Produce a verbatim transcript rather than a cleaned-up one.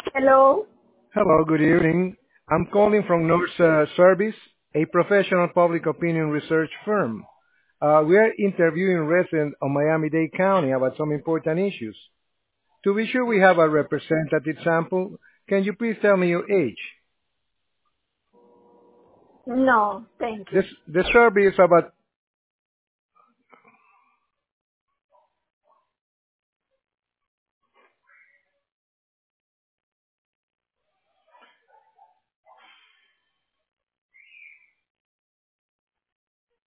Hello? Hello, good evening. I'm calling from North uh, Service, a professional public opinion research firm. Uh, we are interviewing residents of Miami-Dade County about some important issues. To be sure we have a representative sample, can you please tell me your age? No, thank This, you. the survey is about